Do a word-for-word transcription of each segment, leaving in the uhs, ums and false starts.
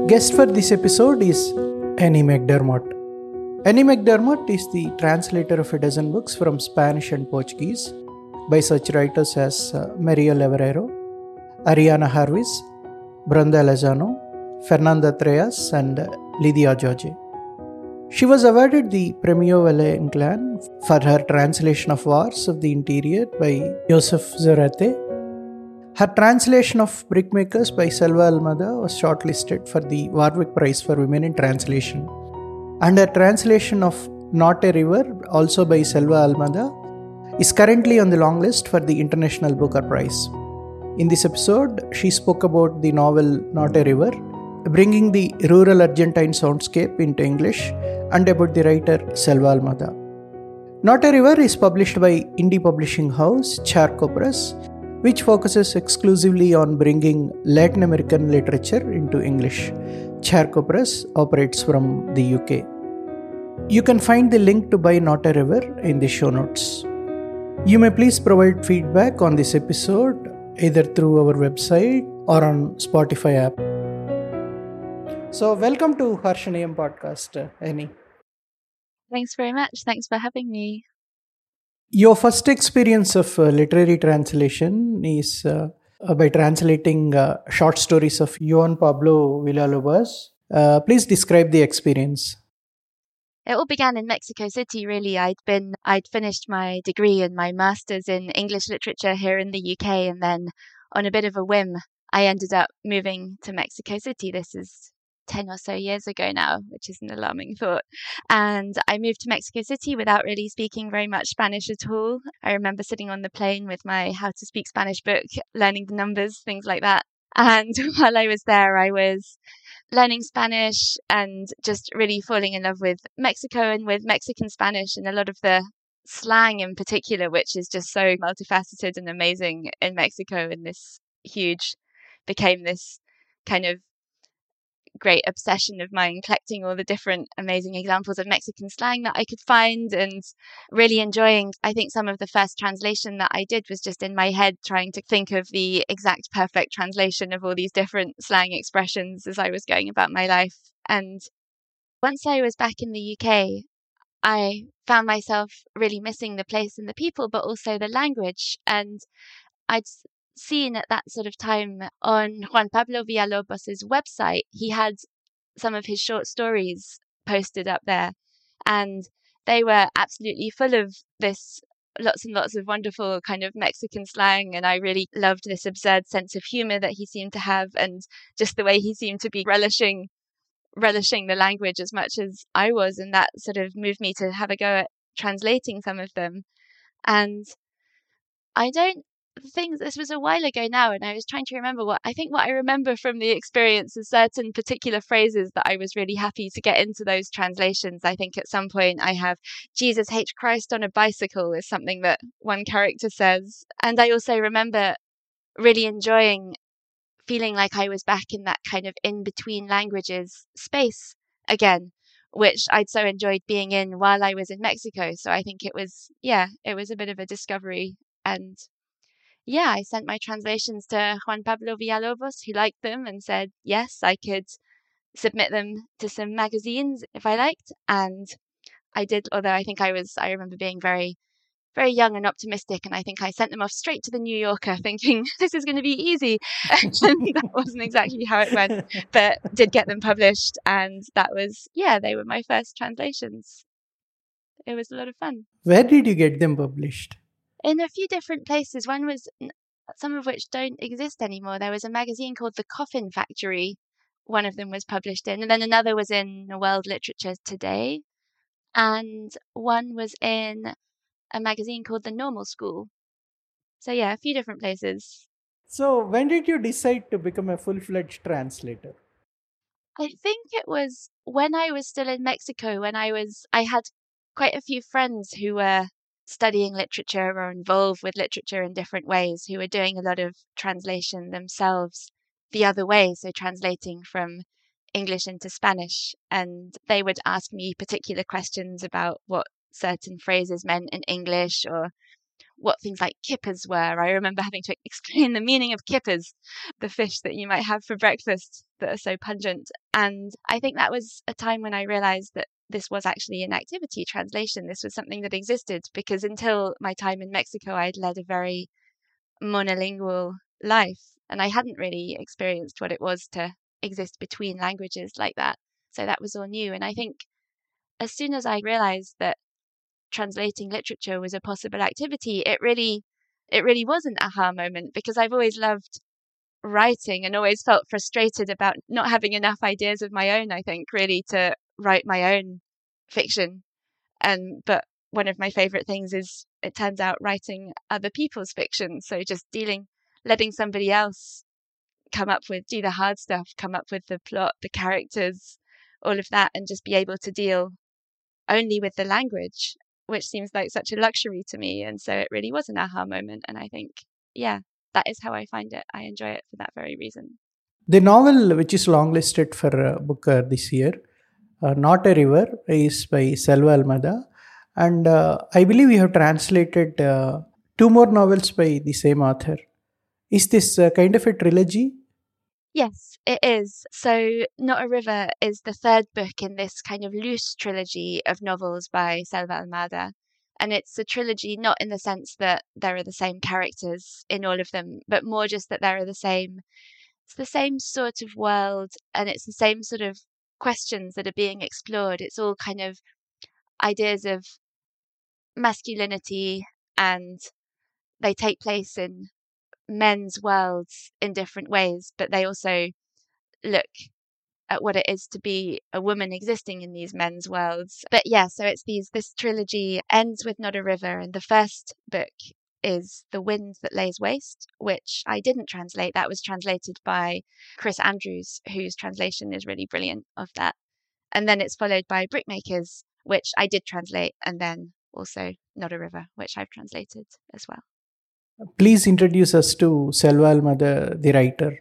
Guest for this episode is Annie McDermott. Annie McDermott is the translator of a dozen books from Spanish and Portuguese by such writers as uh, Mariel Everero, Ariana Harvis, Brenda Lozano, Fernanda Treas, and uh, Lydia Jorge. She was awarded the Premio Valle-Inclán for her translation of Wars of the Interior by Joseph Zarate. Her translation of Brickmakers by Selva Almada was shortlisted for the Warwick Prize for Women in Translation. And her translation of Not a River, also by Selva Almada, is currently on the long list for the International Booker Prize. In this episode, she spoke about the novel Not a River, bringing the rural Argentine soundscape into English, and about the writer Selva Almada. Not a River is published by indie publishing house Charco Press, which focuses exclusively on bringing Latin American literature into English. Charco Press operates from the U K. You can find the link to buy Not a River in the show notes. You may please provide feedback on this episode either through our website or on Spotify app. So welcome to Harshanayam podcast, Annie. Thanks very much. Thanks for having me. Your first experience of uh, literary translation is uh, uh, by translating uh, short stories of Juan Pablo Villalobos. Uh, please describe the experience. It all began in Mexico City, really. I'd been, I'd finished my degree and my master's in English literature here in the U K, and then on a bit of a whim, I ended up moving to Mexico City. This is ten or so years ago now, which is an alarming thought. And I moved to Mexico City without really speaking very much Spanish at all. I remember sitting on the plane with my How to Speak Spanish book, learning the numbers, things like that. And while I was there, I was learning Spanish and just really falling in love with Mexico and with Mexican Spanish and a lot of the slang in particular, which is just so multifaceted and amazing in Mexico. And this huge became this kind of great obsession of mine, collecting all the different amazing examples of Mexican slang that I could find and really enjoying. I think some of the first translation that I did was just in my head trying to think of the exact perfect translation of all these different slang expressions as I was going about my life. And once I was back in the U K, I found myself really missing the place and the people, but also the language. And I'd seen at that sort of time on Juan Pablo Villalobos' website, he had some of his short stories posted up there, and they were absolutely full of this lots and lots of wonderful kind of Mexican slang, and I really loved this absurd sense of humor that he seemed to have, and just the way he seemed to be relishing relishing the language as much as I was, and that sort of moved me to have a go at translating some of them. And I don't things this was a while ago now, and I was trying to remember what I think what I remember from the experience is certain particular phrases that I was really happy to get into those translations. I think at some point I have Jesus H. Christ on a bicycle is something that one character says, and I also remember really enjoying feeling like I was back in that kind of in between languages space again, which I'd so enjoyed being in while I was in Mexico. So I think it was yeah it was a bit of a discovery. And yeah, I sent my translations to Juan Pablo Villalobos, who liked them and said, yes, I could submit them to some magazines if I liked. And I did, although I think I was, I remember being very, very young and optimistic. And I think I sent them off straight to the New Yorker thinking, this is going to be easy. And that wasn't exactly how it went, but did get them published. And that was, yeah, they were my first translations. It was a lot of fun. Where did you get them published? In a few different places. One was, some of which don't exist anymore. There was a magazine called The Coffin Factory. One of them was published in, and then another was in World Literature Today. And one was in a magazine called The Normal School. So yeah, a few different places. So when did you decide to become a full-fledged translator? I think it was when I was still in Mexico, when I was, I had quite a few friends who were studying literature or involved with literature in different ways, who were doing a lot of translation themselves the other way, so translating from English into Spanish. And they would ask me particular questions about what certain phrases meant in English, or what things like kippers were. I remember having to explain the meaning of kippers, the fish that you might have for breakfast that are so pungent. And I think that was a time when I realized that this was actually an activity, translation. This was something that existed, because until my time in Mexico, I'd led a very monolingual life, and I hadn't really experienced what it was to exist between languages like that. So that was all new. And I think as soon as I realized that translating literature was a possible activity, it really it really was an aha moment, because I've always loved writing and always felt frustrated about not having enough ideas of my own, I think, really, to write my own fiction. And but one of my favorite things is, it turns out, writing other people's fiction. So just dealing, letting somebody else come up with, do the hard stuff, come up with the plot, the characters, all of that, and just be able to deal only with the language, which seems like such a luxury to me. And so it really was an aha moment. And I think, yeah, that is how I find it. I enjoy it for that very reason. The novel, which is longlisted for uh, Booker this year, uh, Not a River, is by Selva Almada. And uh, I believe you have translated uh, two more novels by the same author. Is this uh, kind of a trilogy? Yes, it is. So Not a River is the third book in this kind of loose trilogy of novels by Selva Almada. And it's a trilogy not in the sense that there are the same characters in all of them, but more just that there are the same, it's the same sort of world, and it's the same sort of questions that are being explored. It's all kind of ideas of masculinity, and they take place in men's worlds in different ways, but they also look at what it is to be a woman existing in these men's worlds. But yeah, so it's these this trilogy ends with Not a River, and the first book is The Wind That Lays Waste, which I didn't translate. That was translated by Chris Andrews, whose translation is really brilliant of that. And then it's followed by Brickmakers, which I did translate, and then also Not a River, which I've translated as well. Please introduce us to Selva Almada, the writer.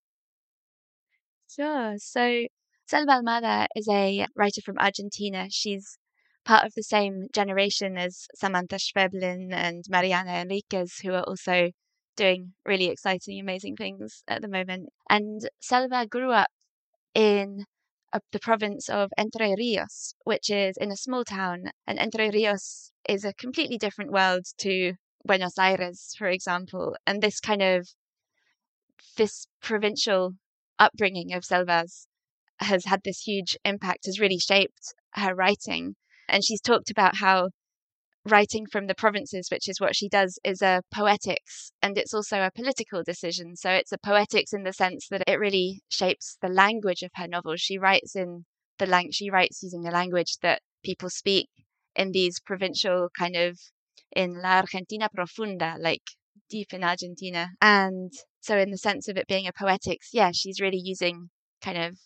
Sure. So Selva Almada is a writer from Argentina. She's part of the same generation as Samantha Schweblin and Mariana Enriquez, who are also doing really exciting, amazing things at the moment. And Selva grew up in uh, the province of Entre Rios, which is in a small town. And Entre Rios is a completely different world to Buenos Aires, for example. And this kind of, this provincial upbringing of Selva's has had this huge impact, has really shaped her writing. And she's talked about how writing from the provinces, which is what she does, is a poetics, and it's also a political decision. So it's a poetics in the sense that it really shapes the language of her novels. She writes in the lang- she writes using the language that people speak in these provincial kind of, in La Argentina Profunda, like deep in Argentina. And so in the sense of it being a poetics, yeah, she's really using kind of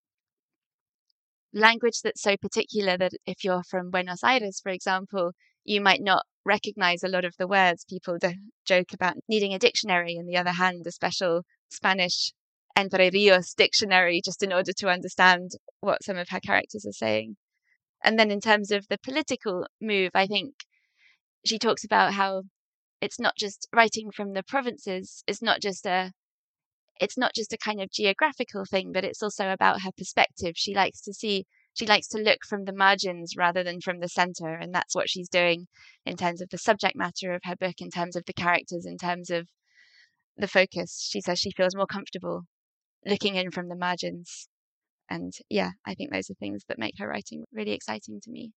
language that's so particular that if you're from Buenos Aires, for example, you might not recognize a lot of the words. People do joke about needing a dictionary, on the other hand, a special Spanish Entre Rios dictionary, just in order to understand what some of her characters are saying. And then in terms of the political move, I think she talks about how it's not just writing from the provinces, it's not just a it's not just a kind of geographical thing, but it's also about her perspective. She likes to see, she likes to look from the margins rather than from the center. And that's what she's doing in terms of the subject matter of her book, in terms of the characters, in terms of the focus. She says she feels more comfortable looking in from the margins. And yeah, I think those are things that make her writing really exciting to me.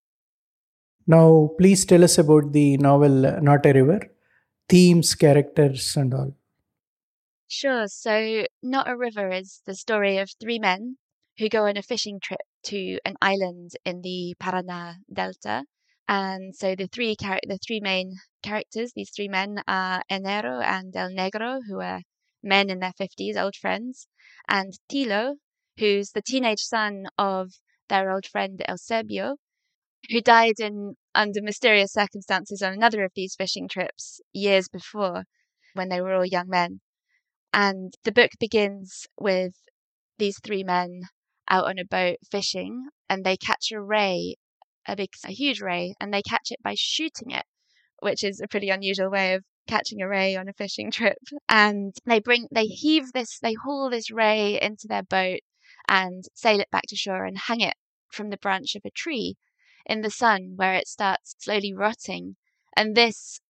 Now, please tell us about the novel uh, Not a River, themes, characters, and all. Sure. So Not a River is the story of three men who go on a fishing trip to an island in the Paraná Delta. And so the three char- the three main characters, these three men, are Enero and El Negro, who are men in their fifties, old friends, and Tilo, who's the teenage son of their old friend Eusebio, who died in under mysterious circumstances on another of these fishing trips years before, when they were all young men. And the book begins with these three men out on a boat fishing, and they catch a ray, a big, a huge ray, and they catch it by shooting it, which is a pretty unusual way of catching a ray on a fishing trip, and they bring they heave this they haul this ray into their boat and sail it back to shore and hang it from the branch of a tree in the sun, where it starts slowly rotting. And this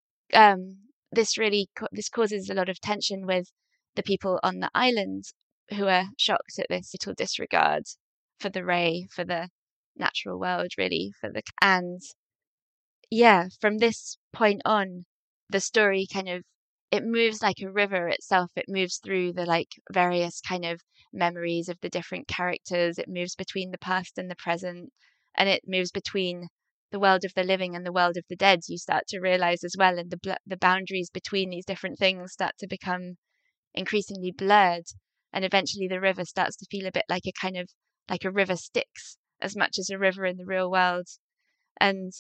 um this really this causes a lot of tension with the people on the island, who are shocked at this little disregard for the ray, for the natural world, really, for the and yeah, from this point on, the story kind of it moves like a river itself. It moves through the like various kind of memories of the different characters. It moves between the past and the present, and it moves between the world of the living and the world of the dead. You start to realize as well, and the bl- the boundaries between these different things start to become increasingly blurred, and eventually the river starts to feel a bit like a kind of like a river Styx as much as a river in the real world. And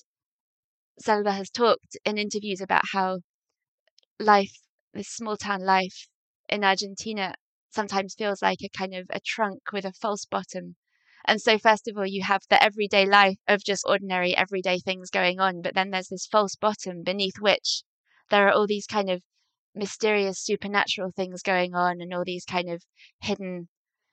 Selva has talked in interviews about how life, this small town life in Argentina, sometimes feels like a kind of a trunk with a false bottom. And so first of all, you have the everyday life of just ordinary everyday things going on, but then there's this false bottom beneath which there are all these kind of mysterious supernatural things going on, and all these kind of hidden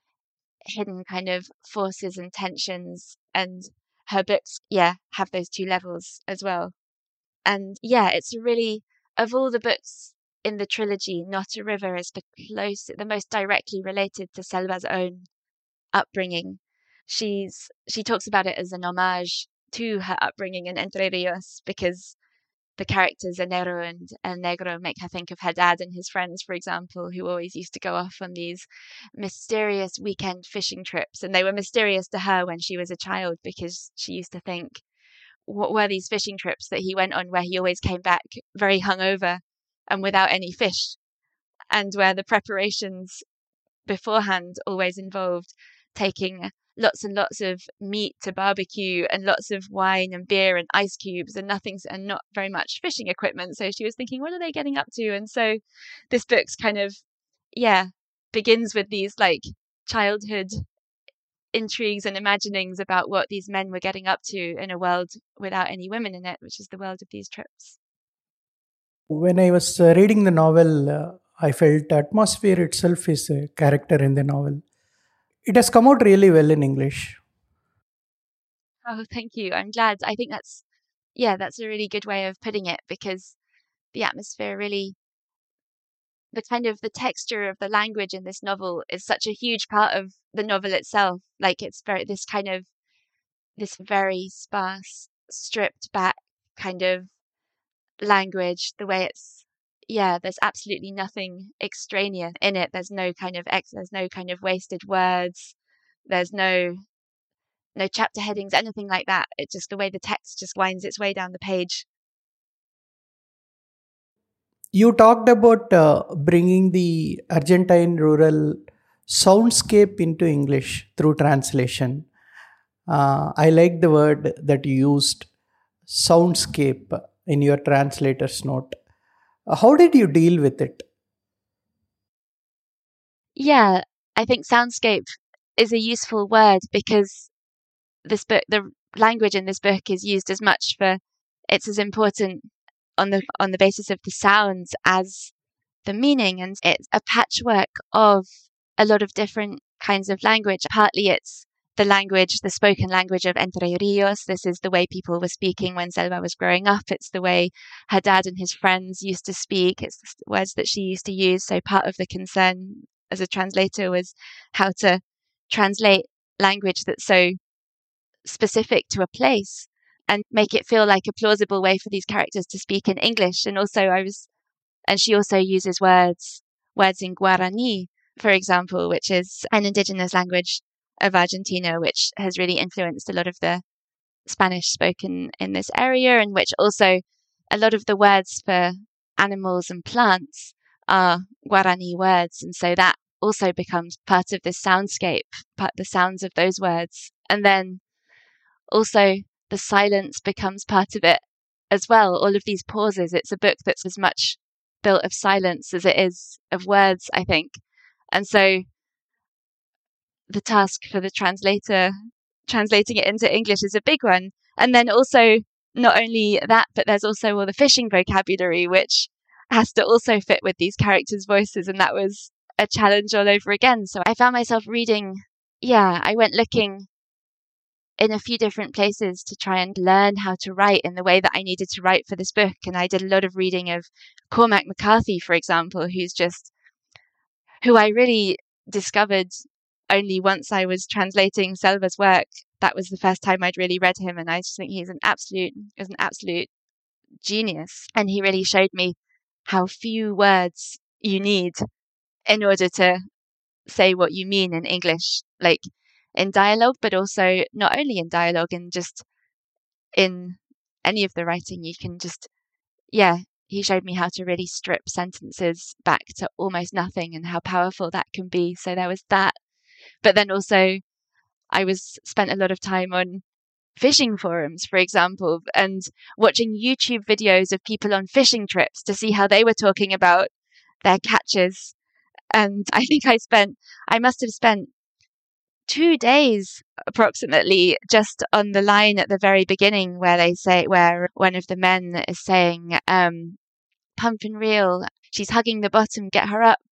hidden kind of forces and tensions. And her books, yeah, have those two levels as well. And yeah, it's really, of all the books in the trilogy, Not a River is the close, the most directly related to Selva's own upbringing. She's she talks about it as an homage to her upbringing in Entre Rios, because the characters Enero and El Negro make her think of her dad and his friends, for example, who always used to go off on these mysterious weekend fishing trips. And they were mysterious to her when she was a child, because she used to think, what were these fishing trips that he went on where he always came back very hungover and without any fish, and where the preparations beforehand always involved taking lots and lots of meat to barbecue and lots of wine and beer and ice cubes and nothing, and not very much fishing equipment. So she was thinking, what are they getting up to? And so this book's kind of, yeah, begins with these like childhood intrigues and imaginings about what these men were getting up to in a world without any women in it, which is the world of these trips. When I was uh, reading the novel, uh, I felt atmosphere itself is a character in the novel. It has come out really well in English. Oh, thank you. I'm glad. I think that's, yeah, that's a really good way of putting it, because the atmosphere really, the kind of the texture of the language in this novel is such a huge part of the novel itself. Like it's very, this kind of, this very sparse, stripped back kind of language, the way it's, yeah, there's absolutely nothing extraneous in it. There's no kind of ex, there's no kind of wasted words. There's no, no chapter headings, anything like that. It's just the way the text just winds its way down the page. You talked about uh, bringing the Argentine rural soundscape into English through translation. Uh, I like the word that you used, soundscape, in your translator's note. Uh, How did you deal with it? Yeah, I think soundscape is a useful word, because this book, the language in this book is used as much for, it's as important on the on the basis of the sounds as the meaning, and it's a patchwork of a lot of different kinds of language. Partly it's the language, the spoken language of Entre Rios. This is the way people were speaking when Selva was growing up. It's the way her dad and his friends used to speak. It's the words that she used to use. So part of the concern as a translator was how to translate language that's so specific to a place and make it feel like a plausible way for these characters to speak in English. And also I was, and she also uses words, words in Guarani, for example, which is an indigenous language of Argentina, which has really influenced a lot of the Spanish spoken in this area, and which also a lot of the words for animals and plants are Guarani words. And so that also becomes part of this soundscape, part the sounds of those words. And then also the silence becomes part of it as well. All of these pauses. It's a book that's as much built of silence as it is of words, I think. And so the task for the translator translating it into English is a big one. And then also not only that, but there's also all the fishing vocabulary, which has to also fit with these characters' voices, and that was a challenge all over again. So I found myself reading, yeah, I went looking in a few different places to try and learn how to write in the way that I needed to write for this book. And I did a lot of reading of Cormac McCarthy, for example, who's just, who I really discovered only once I was translating Selva's work. That was the first time I'd really read him. And I just think he's an absolute, is an absolute genius. And he really showed me how few words you need in order to say what you mean in English, like in dialogue, but also not only in dialogue, and just in any of the writing. You can just, yeah, he showed me how to really strip sentences back to almost nothing and how powerful that can be. So there was that. But then also I was spent a lot of time on fishing forums, for example, and watching YouTube videos of people on fishing trips to see how they were talking about their catches. And I think I spent, I must have spent two days approximately just on the line at the very beginning where they say, where one of the men is saying, um, pump and reel, she's hugging the bottom, get her up.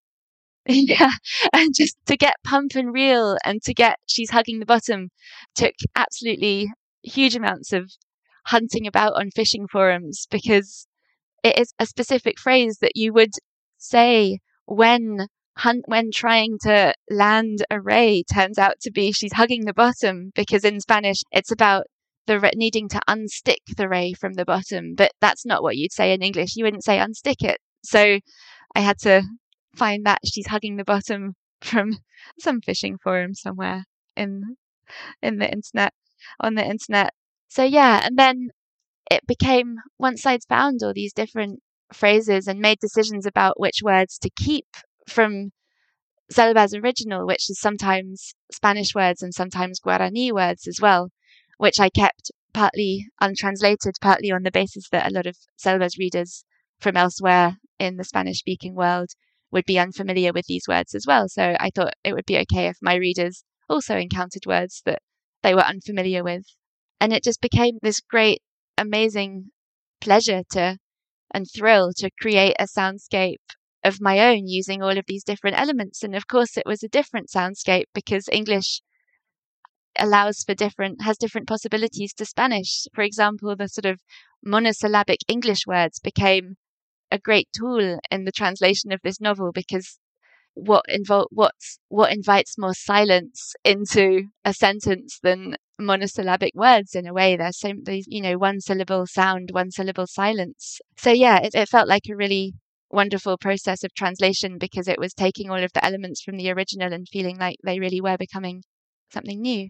Yeah, and just to get pump and reel and to get she's hugging the bottom took absolutely huge amounts of hunting about on fishing forums, because it is a specific phrase that you would say when hunt when trying to land a ray turns out to be she's hugging the bottom, because in Spanish it's about the re- needing to unstick the ray from the bottom, but that's not what you'd say in English. You wouldn't say unstick it. So I had to find that she's hugging the bottom from some fishing forum somewhere in in the internet on the internet. So yeah, and then it became, once I'd found all these different phrases and made decisions about which words to keep from Selva's original, which is sometimes Spanish words and sometimes Guarani words as well, which I kept partly untranslated, partly on the basis that a lot of Selva's readers from elsewhere in the Spanish-speaking world would be unfamiliar with these words as well. So I thought it would be okay if my readers also encountered words that they were unfamiliar with. And it just became this great, amazing pleasure to and thrill to create a soundscape of my own using all of these different elements. And of course it was a different soundscape because English allows for different, has different possibilities to Spanish. For example, the sort of monosyllabic English words became a great tool in the translation of this novel, because what invol- what's what invites more silence into a sentence than monosyllabic words in a way. There's so these, you know, one syllable sound, one syllable silence. So yeah, it, it felt like a really wonderful process of translation, because it was taking all of the elements from the original and feeling like they really were becoming something new.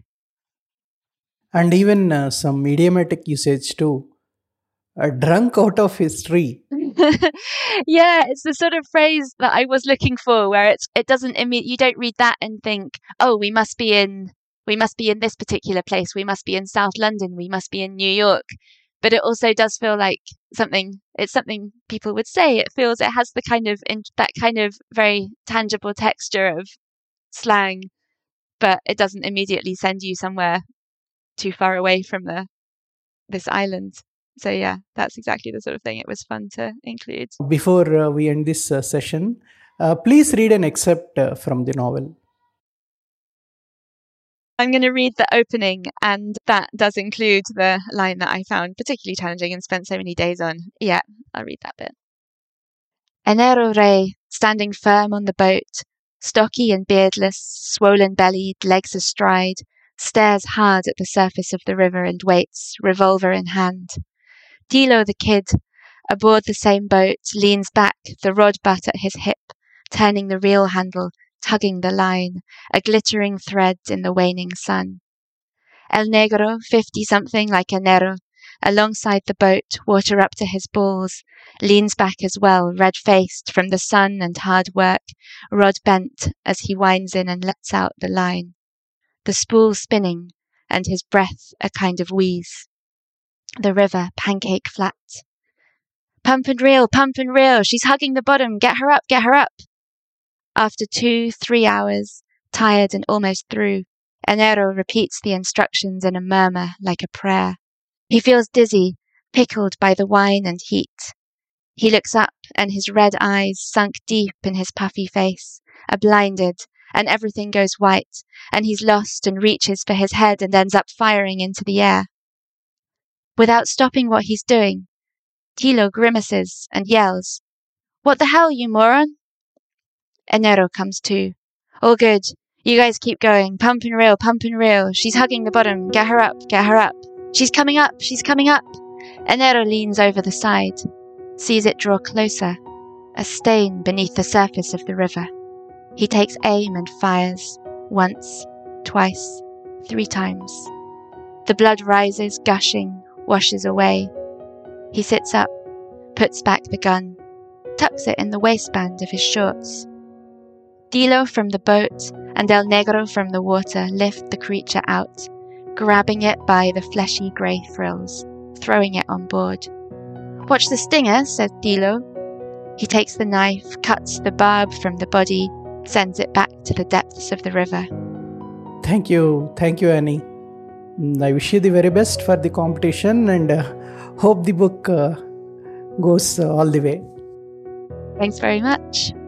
And even uh, some idiomatic usage too. A drunk out of history. Yeah, it's the sort of phrase that I was looking for, where it's it doesn't imme- you don't read that and think, oh, we must be in we must be in this particular place, we must be in South London, we must be in New York. But it also does feel like something, it's something people would say. It feels, it has the kind of in, that kind of very tangible texture of slang, but it doesn't immediately send you somewhere too far away from the this island. So yeah, that's exactly the sort of thing it was fun to include. Before uh, we end this uh, session, uh, please read an excerpt uh, from the novel. I'm going to read the opening, and that does include the line that I found particularly challenging and spent so many days on. Yeah, I'll read that bit. Enero Rey, standing firm on the boat, stocky and beardless, swollen-bellied, legs astride, stares hard at the surface of the river and waits, revolver in hand. Tilo the kid, aboard the same boat, leans back, the rod butt at his hip, turning the reel handle, tugging the line, a glittering thread in the waning sun. El Negro, fifty-something like Enero, alongside the boat, water up to his balls, leans back as well, red-faced from the sun and hard work, rod bent as he winds in and lets out the line. The spool spinning, and his breath a kind of wheeze. The river pancake flat. Pump and reel, pump and reel, she's hugging the bottom, get her up, get her up. After two, three hours, tired and almost through, Enero repeats the instructions in a murmur like a prayer. He feels dizzy, pickled by the wine and heat. He looks up, and his red eyes, sunk deep in his puffy face, are blinded, and everything goes white, and he's lost and reaches for his head and ends up firing into the air. Without stopping what he's doing, Tilo grimaces and yells, "What the hell, you moron?" Enero comes to. "All good. You guys keep going. Pump and reel, pump and reel. She's hugging the bottom. Get her up, get her up. She's coming up, she's coming up." Enero leans over the side, sees it draw closer, a stain beneath the surface of the river. He takes aim and fires, once, twice, three times. The blood rises, gushing, washes away. He sits up, puts back the gun, tucks it in the waistband of his shorts. Tilo from the boat and El Negro from the water lift the creature out, grabbing it by the fleshy grey frills, throwing it on board. "Watch the stinger," says Tilo. He takes the knife, cuts the barb from the body, sends it back to the depths of the river. Thank you. Thank you, Annie. I wish you the very best for the competition and uh, hope the book uh, goes uh, all the way. Thanks very much.